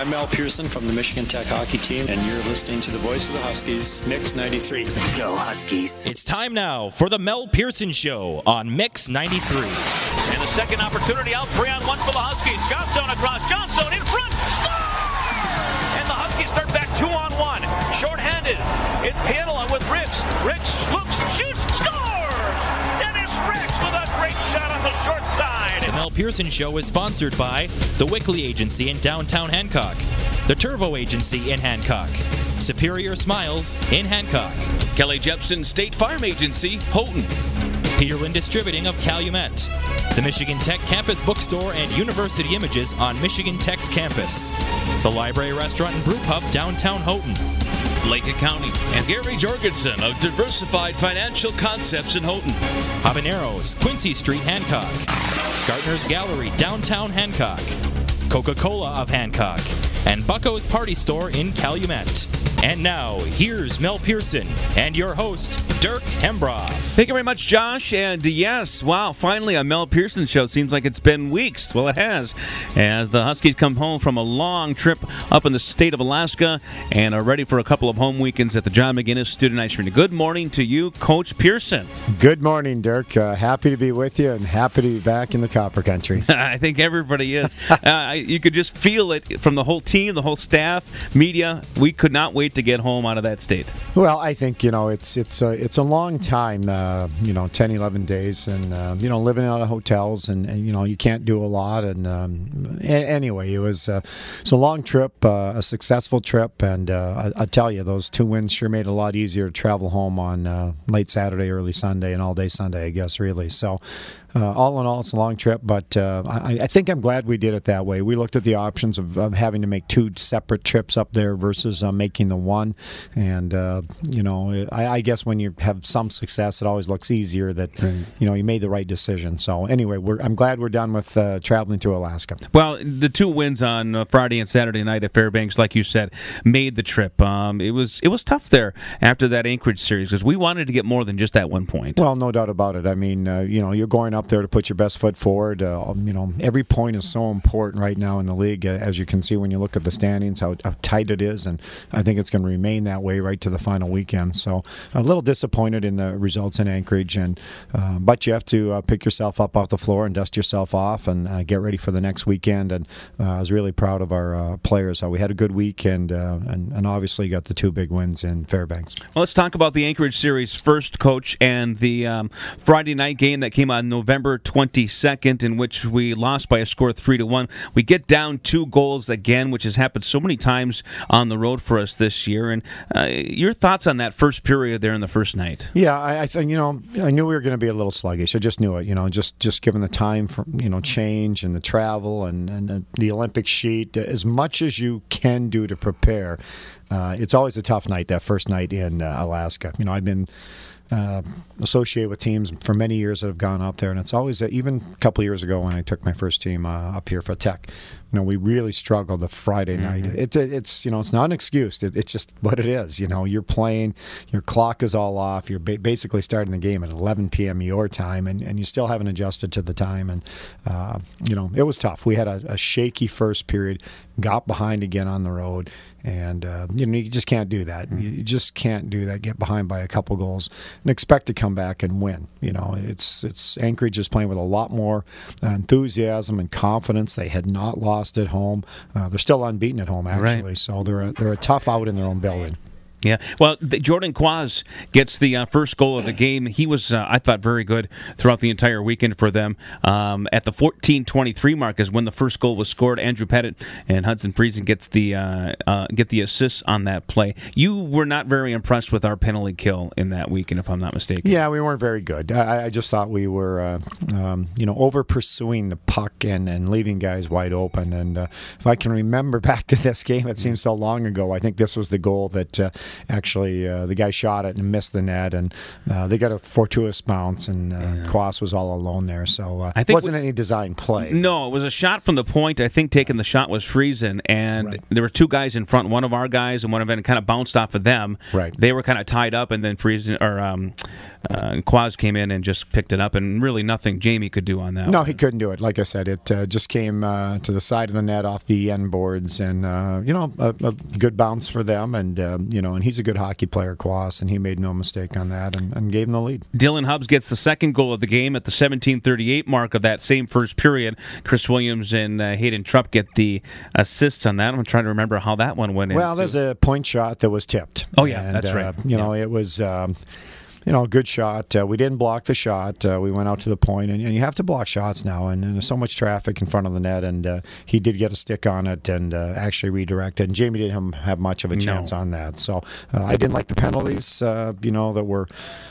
I'm Mel Pearson from the Michigan Tech hockey team, and you're listening to the voice of the Huskies, Mix 93. Go Huskies. It's time now for the Mel Pearson Show on Mix 93. And the second opportunity out, 3-on-1 for the Huskies. Johnstone across, Johnstone in front, score! And the Huskies start back 2-on-1. Short-handed, it's Pianola with Ricks. Ricks looks, shoots, scores! Dennis Ricks with a great shot on the short side. The Mel Pearson Show is sponsored by the Wickley Agency in downtown Hancock, the Turvo Agency in Hancock, Superior Smiles in Hancock, Kelly Jepson State Farm Agency, Houghton, Peterlin Distributing of Calumet, the Michigan Tech Campus Bookstore and University Images on Michigan Tech's campus, the Library Restaurant and Brew Pub downtown Houghton, Lake County, and Gary Jorgensen of Diversified Financial Concepts in Houghton, Habaneros, Quincy Street, Hancock, Gartner's Gallery, downtown Hancock, Coca-Cola of Hancock, and Bucko's Party Store in Calumet. And now, here's Mel Pearson and your host, Dirk Hembroff. Thank you very much, Josh. And yes, wow, finally a Mel Pearson show. Seems like it's been weeks. Well, it has, as the Huskies come home from a long trip up in the state of Alaska and are ready for a couple of home weekends at the John McGinnis Student Ice Arena. Good morning to you, Coach Pearson. Good morning, Dirk. Happy to be with you and happy to be back in the Copper Country. I think everybody is. You could just feel it from the whole team, the whole staff, media. We could not wait to get home out of that state. Well, I think, it's a long time, 10, 11 days, and, living out of hotels, and you can't do a lot. And anyway, it's a long trip, a successful trip, and I tell you, those 2 wins sure made it a lot easier to travel home on late Saturday, early Sunday, and all day Sunday, I guess, really. So, all in all, it's a long trip, but I think I'm glad we did it that way. We looked at the options of having to make 2 separate trips up there versus making the one. And, I guess when you have some success, it always looks easier that, you made the right decision. So anyway, I'm glad we're done with traveling to Alaska. Well, the 2 wins on Friday and Saturday night at Fairbanks, like you said, made the trip. It was tough there after that Anchorage series because we wanted to get more than just that 1 point. Well, no doubt about it. I mean, you're going up there to put your best foot forward. Every point is so important right now in the league, as you can see when you look at the standings, how tight it is, and I think it's going to remain that way right to the final weekend. So a little disappointed in the results in Anchorage, but you have to pick yourself up off the floor and dust yourself off and get ready for the next weekend. And I was really proud of our players. We had a good week, and obviously got the 2 big wins in Fairbanks. Well, let's talk about the Anchorage series first, Coach, and the Friday night game that came on November 22nd, in which we lost by a score of 3-1. We get down 2 goals again, which has happened so many times on the road for us this year. And your thoughts on that first period there in the first night? Yeah, I think I knew we were going to be a little sluggish. I just knew it. Just given the time for change and the travel and the Olympic sheet, as much as you can do to prepare. It's always a tough night, that first night in Alaska. I've been associated with teams for many years that have gone up there, and it's always even a couple of years ago when I took my first team up here for Tech. We really struggled the Friday night. It's it's not an excuse. It's just what it is. You're playing, your clock is all off. You're basically starting the game at 11 p.m. your time, and you still haven't adjusted to the time. And it was tough. We had a shaky first period, got behind again on the road, and you just can't do that. You just can't do that. Get behind by a couple goals and expect to come back and win. It's Anchorage is playing with a lot more enthusiasm and confidence. They had not lost at home. They're still unbeaten at home, actually. Right. So they're a tough out in their own building. Yeah, well, Jordan Quaz gets the first goal of the game. He was, I thought, very good throughout the entire weekend for them. At the 14:23 mark is when the first goal was scored. Andrew Pettit and Hudson Friesen gets the assists on that play. You were not very impressed with our penalty kill in that weekend, if I'm not mistaken. Yeah, we weren't very good. I just thought we were, over pursuing the puck and leaving guys wide open. And if I can remember back to this game, it seems so long ago. I think this was the goal that actually the guy shot it and missed the net, and they got a fortuitous bounce, and Quas was all alone there. So I think it wasn't any design play. No, it was a shot from the point. I think taking the shot was Friesen, and there were two guys in front, one of our guys and one of them, kind of bounced off of them. Right. They were kind of tied up, and then Friesen or Quas came in and just picked it up, and really nothing Jamie could do on that. No, he couldn't do it. Like I said, it just came to the side of the net off the end boards, and a good bounce for them, and and he's a good hockey player, Quas, and he made no mistake on that, and gave him the lead. Dylan Hubbs gets the second goal of the game at the 17:38 mark of that same first period. Chris Williams and Hayden Trupp get the assists on that. I'm trying to remember how that one went in. Well, there's a point shot that was tipped. Oh, yeah, and, that's right. It was... a good shot. We didn't block the shot. We went out to the point, and you have to block shots now. And there's so much traffic in front of the net, and he did get a stick on it and actually redirected. And Jamie didn't have much of a chance on that. So I didn't like the penalties, that were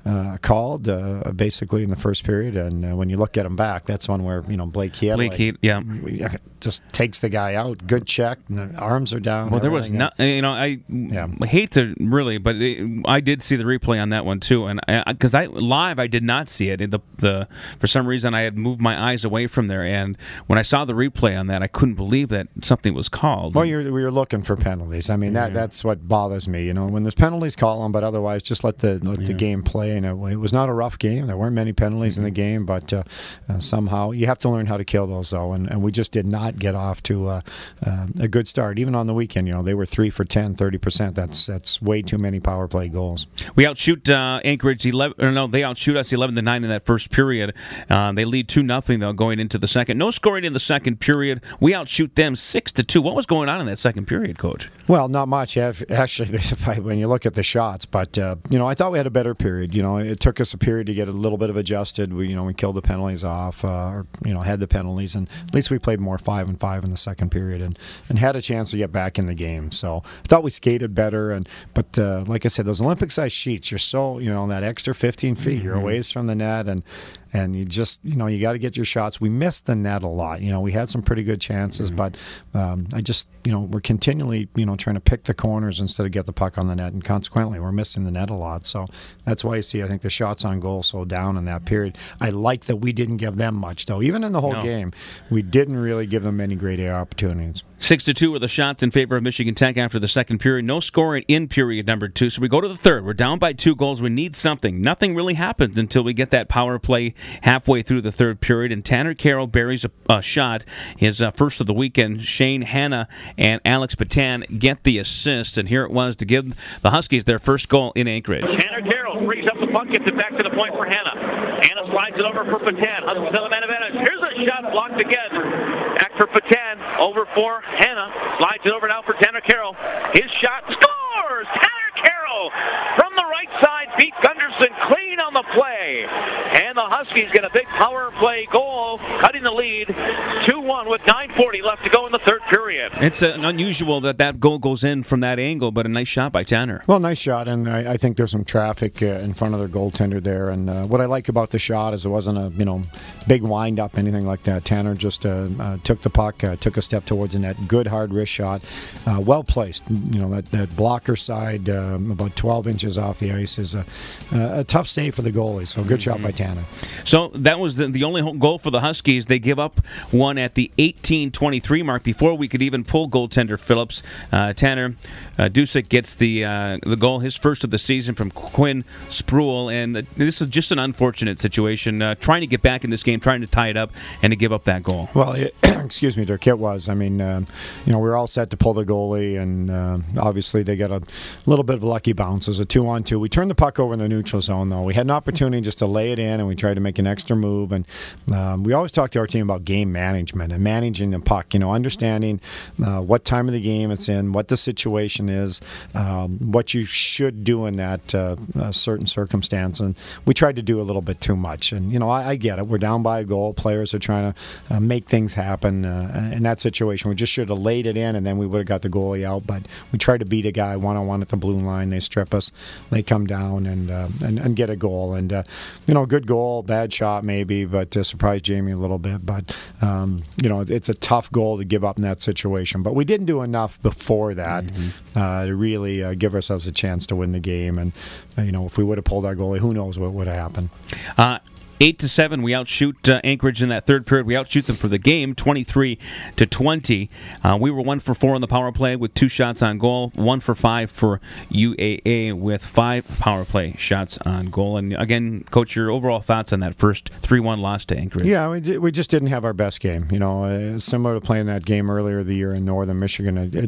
called basically in the first period. And when you look at them back, that's one where Blake Heat just takes the guy out. Good check. And the arms are down. Well, there was not. I hate to really, but I did see the replay on that one too, and because I did not see it. For some reason I had moved my eyes away from there, and when I saw the replay on that, I couldn't believe that something was called. Well, we were looking for penalties. I mean, that's what bothers me. When there's penalties, call them, but otherwise just let the game play. And it was not a rough game. There weren't many penalties in the game, but somehow you have to learn how to kill those, though. And we just did not get off to a good start. Even on the weekend, they were 3 for 10, 30%. That's way too many power play goals. We outshoot Anchorage 11. No, they outshoot us 11-9 in that first period. They lead 2-0 though going into the second. No scoring in the second period. We outshoot them 6-2. What was going on in that second period, Coach? Well, not much actually when you look at the shots. But I thought we had a better period. It took us a period to get a little bit of adjusted. We killed the penalties off, had the penalties, and at least we played more 5-5 in the second period, and had a chance to get back in the game. So I thought we skated better, but like I said, those Olympic-sized sheets, you're so that extra 15 feet, you're a ways from the net, and you just you got to get your shots. We missed the net a lot. We had some pretty good chances, but I just we're continually trying to pick the corners instead of get the puck on the net, and consequently we're missing the net a lot. So that's why you see I think the shots on goal so down in that period. I like that we didn't give them much though. Even in the whole game, we didn't really give them many great opportunities. 6-2 were the shots in favor of Michigan Tech after the second period. No scoring in period number 2. So we go to the third. We're down by 2 goals. We need something. Nothing really happens until we get that power play halfway through the third period. And Tanner Carroll buries a shot, his first of the weekend. Shane Hanna and Alex Patan get the assist. And here it was to give the Huskies their first goal in Anchorage. Tanner Carroll brings up the puck, gets it back to the point for Hanna. Hanna slides it over for Patan. Huskies have the man advantage. Here's a shot blocked again. Back for Patan. Over for Hanna. Slides it over now for Tanner Carroll. His shot scores! Tanner Carroll from the right side beat Gunderson clean on the play. And the Huskies get a big power play goal, cutting the lead 2-1 with 9:40 left to go in the third period. It's unusual that goal goes in from that angle, but a nice shot by Tanner. Well, nice shot, and I think there's some traffic in front of their goaltender there. And what I like about the shot is it wasn't a big wind-up, anything like that. Tanner just took the puck, took a step towards the net. Good hard wrist shot, well placed. That blocker side, about 12 inches off the ice, is a tough save for the goalie. So good shot by Tanner. So that was the only goal for the Huskies. They give up one at the 18:23 mark before we could even pull goaltender Phillips. Tanner Dusick gets the goal, his first of the season from Quinn Spruill, and this is just an unfortunate situation. Trying to get back in this game, trying to tie it up, and to give up that goal. Well, excuse me, Dirk, it was. I mean, we were all set to pull the goalie, and obviously they got a little bit of a lucky bounce. It was a 2-on-2. We turned the puck over in the neutral zone, though. We had an opportunity just to lay it in, and we tried to make an extra move. And we always talk to our team about game management and managing the puck, understanding what time of the game it's in, what the situation is, what you should do in that certain circumstance. And we tried to do a little bit too much. And, I get it. We're down by a goal. Players are trying to make things happen. In that situation, we just should have laid it in, and then we would have got the goalie out. But we tried to beat a guy one-on-one at the blue line. They strip us. They come down and get a goal. And, good goal, bad bad shot maybe, but surprised Jamie a little bit. But, it's a tough goal to give up in that situation. But we didn't do enough before that to really give ourselves a chance to win the game. And, if we would have pulled our goalie, who knows what would have happened. 8-7, we outshoot Anchorage in that third period. We outshoot them for the game, 23-20. We were 1 for 4 on the power play with 2 shots on goal, 1 for 5 for UAA with 5 power play shots on goal. And again, Coach, your overall thoughts on that first 3-1 loss to Anchorage? Yeah, we just didn't have our best game. Similar to playing that game earlier the year in Northern Michigan.